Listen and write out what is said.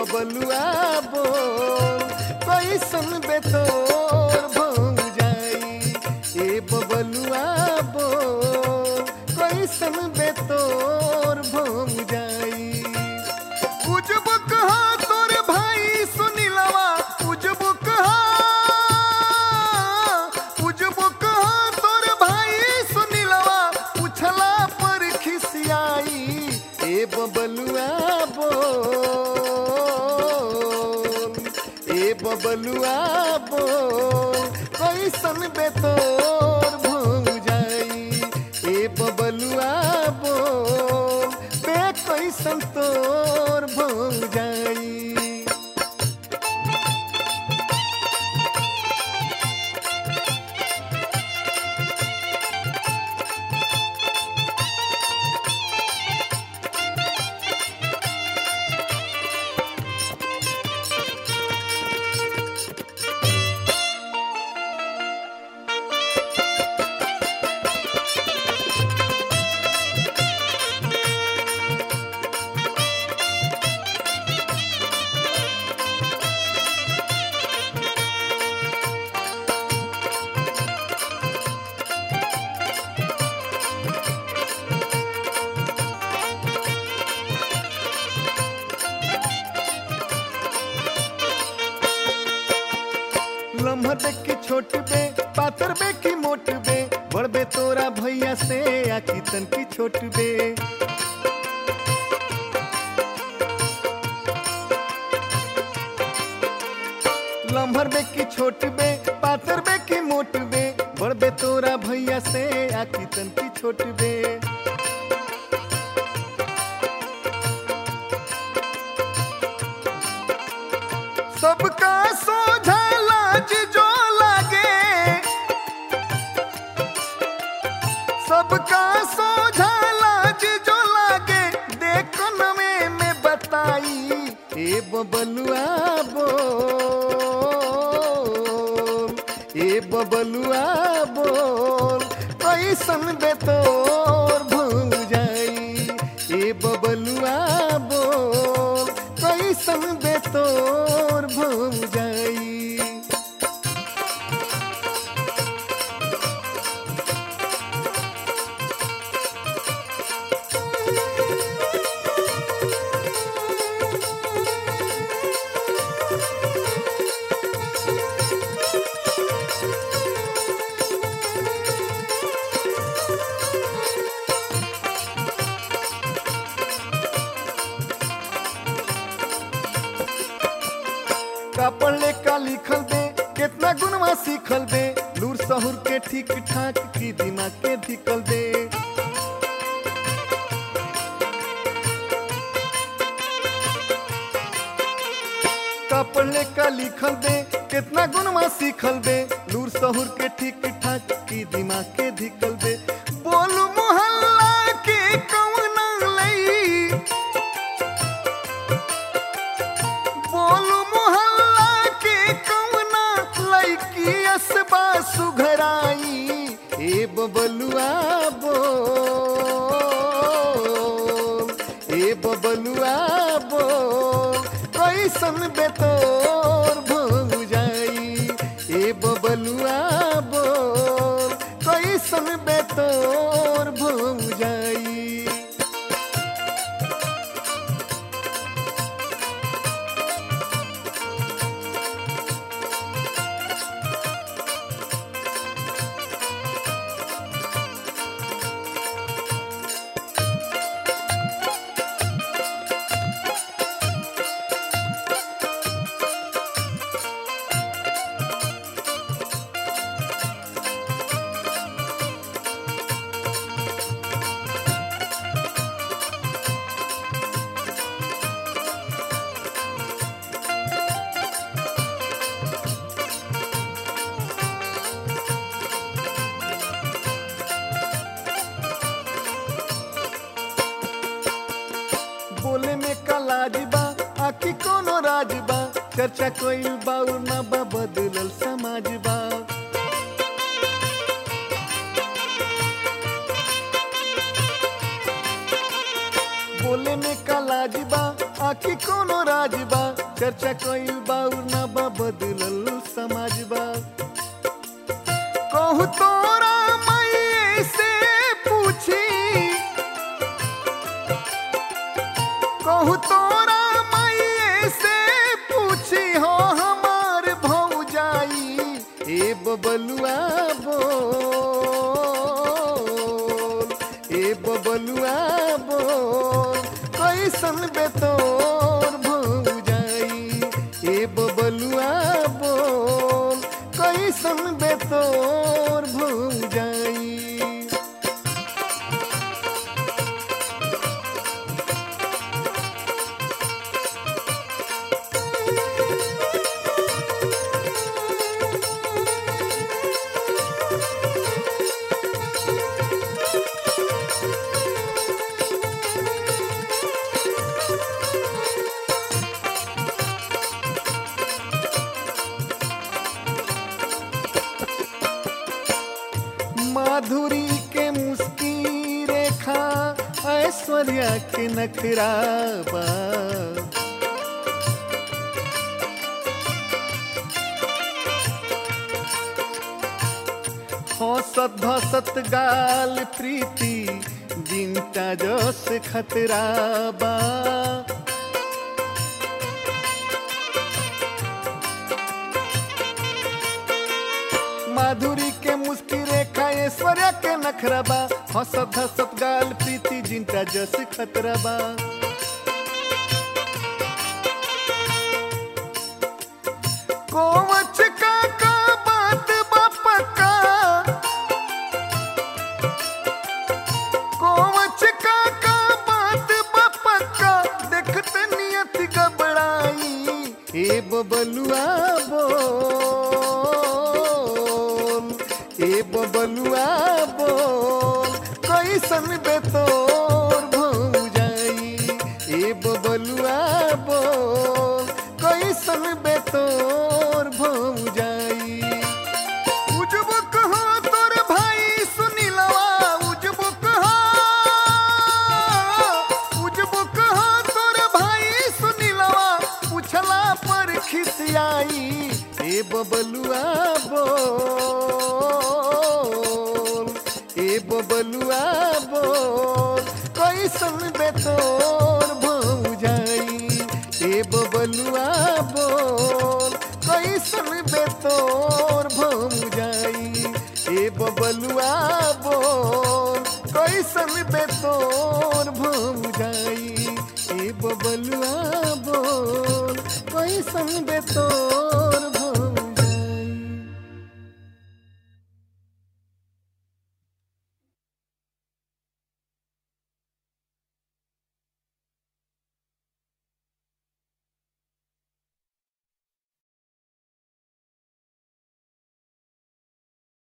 बबलुआ बोल कैसन बेतोर भौजाई। ए बबलुआ बोल कैसन बेतोर भौजाई। उजब कहा तोर भाई सुनीलवा, उजब कहा तोर भाई सुनीलवा, पूछला पर खिसियाई। ए बबलुआ बोल, ए बबलुआ बोल कैसन बेतोर भौजाई। ए बबलुआ बोल बे कैसन तोर भौजाई। लम्हा देख के छोट बे, पातर बे की मोट बे, बड़ बे तोरा भैया से आखी तन की छोट बे। लम्हर बे की छोट बे, पातर बे की मोट बे, बड़ बे तोरा भैया से आखी तन की छोट बे। सबका सोझा लाज जो लागे, सबका सोझा लाज जो लागे, देखो नवे में बताई। ए बबलुआ बोल, ए बबलुआ बोल कैसन बेतोर भौजाई। ए बबलुआ बोल कैसन बेतोर भौजाई। का पढ़ले का लिखल बे, कितना गुणवा सीखल बे, लूर सहुर के ठीक ठाक की दिमाग के धिकल बे। का पढ़ले का लिखल बे, कितना गुणवा सीखल बे, लूर सहुर के ठीक ठाक की दिमाग के धिकल बे। बोलू मोहल्ला के कौना लई, बोलू मोहल्ला के कौना लईकी असबा सुघराई। ए बबलुआ बोल, ए बबलुआ बोल कैसन बेतोर भौजाई। ए बबलुआ बोल कैसन बेतोर भौजाई। बोले में का लाज बा, आखी कोनो राज बा, चर्चा कोइल बाउर ना बा, बदलल समाज बा। बोले में का लाज बा, आखी कोनो राज बा चर्चा कइल बा और ना बा बदलल समाज बा कहू तोरा मैं से पूछी कहू तोरा मैं से पूछी हो हमार भौजाई ए बबलुआ बोल ए बबलुआ बोल कैसन बेतोर भौजाई ए बबलुआ बोल कैसन बेतोर भौजाई माधुरी के मुस्की रेखा ऐश्वर्या के नखराबा हंसत धसत गाल प्रीति जिनता जस खतराबा माधुरी के मुस्की रेखा ऐश्वर्या के नखराबा हंसत हंसत गाल प्रीति जिनका जस खतराबा कोवच का बात बापका कोवच का बात बापका देखते नियत गबड़ाई ए बबलुआ बोल ए बबलुआ बोल कैसन बेतोर भौजाई ए बबलुआ बोल कैसन बेतोर भौजाई उजबो कहो तोर भाई सुनीलवा उजबो कहो तोर भाई सुनीलवा पूछला पर खिसियाई ए बबलुआ बोल ए बबलुआ बोल कैसन बेतोर भौजाई ए बबलुआ बोल कैसन बेतोर भौजाई ए बबलुआ बोल कैसन बेतोर भौजाई ए बबलुआ बोल कैसन